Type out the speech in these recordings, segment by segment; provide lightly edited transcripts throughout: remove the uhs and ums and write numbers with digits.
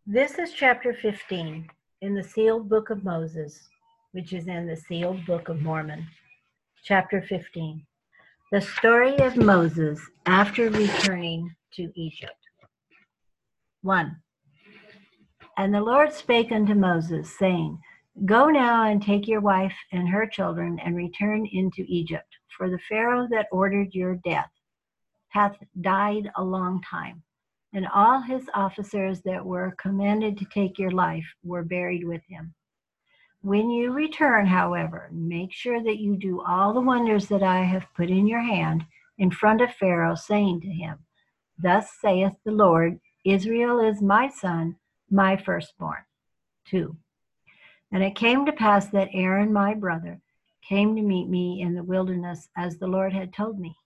This is chapter 15 in the sealed book of Moses, which is in the sealed book of Mormon. Chapter 15. The story of Moses after returning to Egypt. 1. And the Lord spake unto Moses, saying, Go now and take your wife and her children and return into Egypt, for the Pharaoh that ordered your death hath died a long time, and all his officers that were commanded to take your life were buried with him. When you return, however, make sure that you do all the wonders that I have put in your hand in front of Pharaoh, saying to him, Thus saith the Lord, Israel is my son, my firstborn. 2. And it came to pass that Aaron my brother came to meet me in the wilderness as the Lord had told me.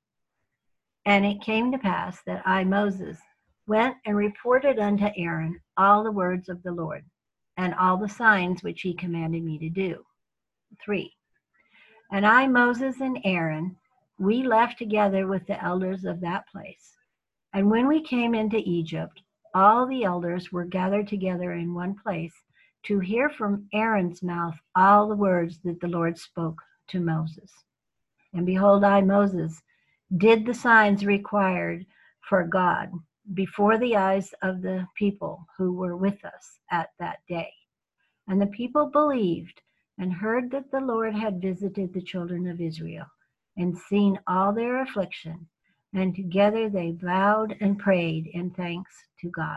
And it came to pass that I, Moses, went and reported unto Aaron all the words of the Lord, and all the signs which he commanded me to do. 3. And I, Moses and Aaron, we left together with the elders of that place. And when we came into Egypt, all the elders were gathered together in one place to hear from Aaron's mouth all the words that the Lord spoke to Moses. And behold, I, Moses, did the signs required for God before the eyes of the people who were with us at that day. And the people believed and heard that the Lord had visited the children of Israel and seen all their affliction. And together they vowed and prayed in thanks to God.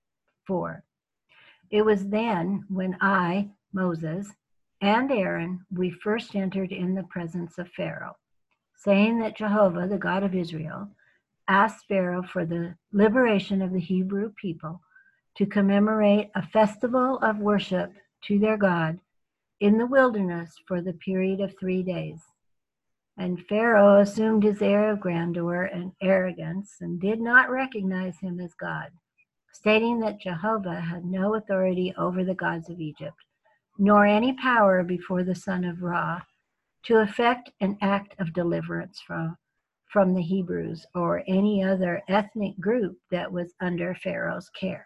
4. It was then when I, Moses, and Aaron, we first entered in the presence of Pharaoh, saying that Jehovah, the God of Israel, asked Pharaoh for the liberation of the Hebrew people to commemorate a festival of worship to their God in the wilderness for the period of 3 days. And Pharaoh assumed his air of grandeur and arrogance and did not recognize him as God, stating that Jehovah had no authority over the gods of Egypt, nor any power before the son of Ra to effect an act of deliverance from the Hebrews or any other ethnic group that was under Pharaoh's care.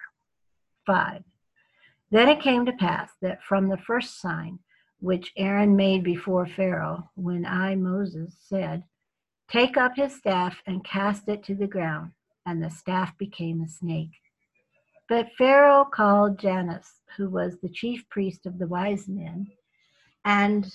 5. Then it came to pass that from the first sign which Aaron made before Pharaoh, when I, Moses, said, Take up his staff and cast it to the ground, and the staff became a snake. But Pharaoh called Jannes, who was the chief priest of the wise men, and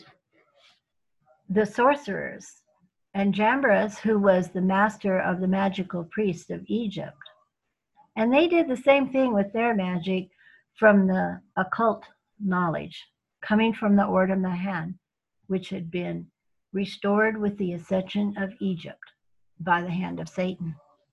the sorcerers, and Jambres, who was the master of the magical priests of Egypt. And they did the same thing with their magic from the occult knowledge coming from the Ord Mahan, which had been restored with the ascension of Egypt by the hand of Satan.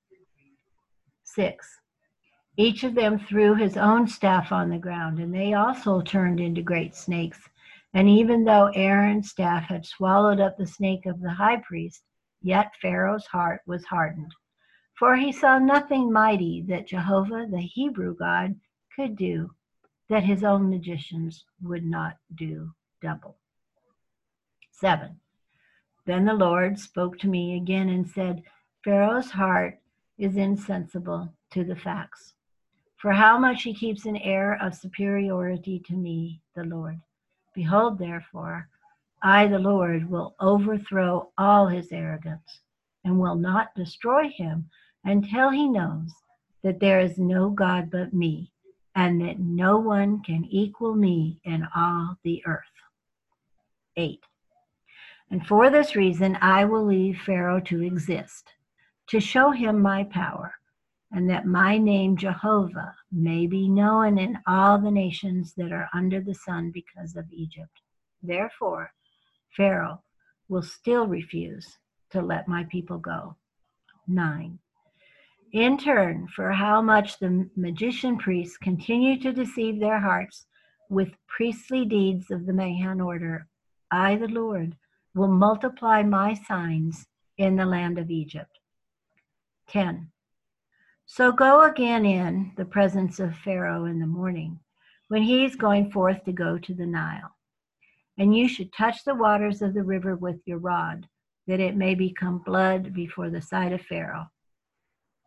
6. Each of them threw his own staff on the ground, and they also turned into great snakes. And even though Aaron's staff had swallowed up the snake of the high priest, yet Pharaoh's heart was hardened. For he saw nothing mighty that Jehovah, the Hebrew God, could do, that his own magicians would not do double. 7. Then the Lord spoke to me again and said, Pharaoh's heart is insensible to the facts. For how much he keeps an air of superiority to me, the Lord. Behold, therefore, I, the Lord, will overthrow all his arrogance and will not destroy him until he knows that there is no God but me, and that no one can equal me in all the earth. 8. And for this reason I will leave Pharaoh to exist, to show him my power, and that my name Jehovah may be known in all the nations that are under the sun because of Egypt. Therefore, Pharaoh will still refuse to let my people go. 9. In turn, for how much the magician priests continue to deceive their hearts with priestly deeds of the Mahan order, I, the Lord, will multiply my signs in the land of Egypt. 10. So go again in the presence of Pharaoh in the morning, when he is going forth to go to the Nile. And you should touch the waters of the river with your rod, that it may become blood before the sight of Pharaoh.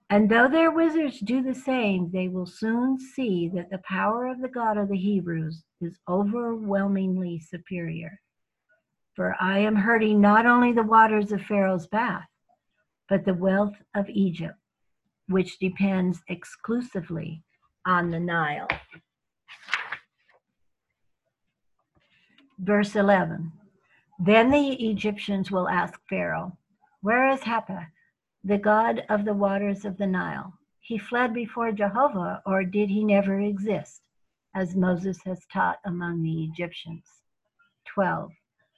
And though their wizards do the same, they will soon see that the power of the God of the Hebrews is overwhelmingly superior. For I am hurting not only the waters of Pharaoh's bath, but the wealth of Egypt, which depends exclusively on the Nile. Verse 11. Then the Egyptians will ask Pharaoh, "Where is Happach, the god of the waters of the Nile? He fled before Jehovah, or did he never exist, as Moses has taught among the Egyptians?" 12.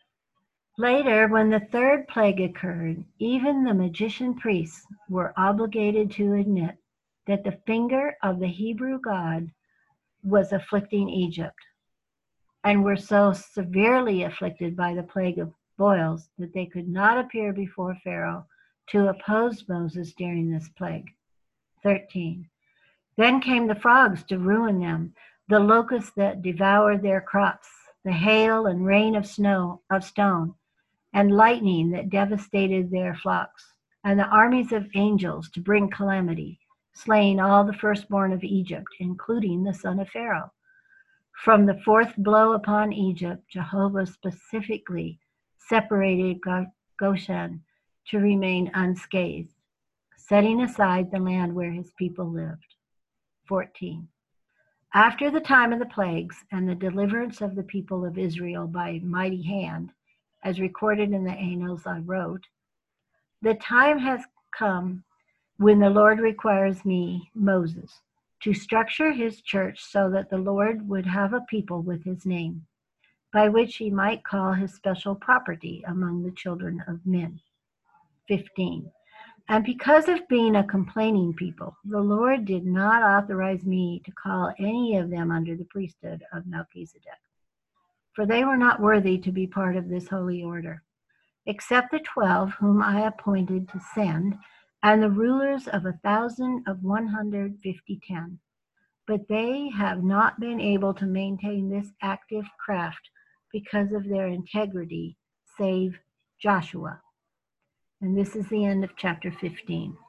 Later, when the third plague occurred, even the magician priests were obligated to admit that the finger of the Hebrew God was afflicting Egypt, and were so severely afflicted by the plague of boils that they could not appear before Pharaoh to oppose Moses during this plague. 13. Then came the frogs to ruin them, the locusts that devoured their crops, the hail and rain of stone, and lightning that devastated their flocks, and the armies of angels to bring calamity, slaying all the firstborn of Egypt, including the son of Pharaoh. From the fourth blow upon Egypt, Jehovah specifically separated Goshen to remain unscathed, setting aside the land where his people lived. 14. After the time of the plagues and the deliverance of the people of Israel by mighty hand, as recorded in the annals I wrote, the time has come when the Lord requires me, Moses, to structure his church so that the Lord would have a people with his name, by which he might call his special property among the children of men. 15. And because of being a complaining people, the Lord did not authorize me to call any of them under the priesthood of Melchizedek, for they were not worthy to be part of this holy order, except the 12 whom I appointed to send, and the rulers of 1,000 of 150 10. But they have not been able to maintain this active craft because of their integrity, save Joshua. And this is the end of chapter 15.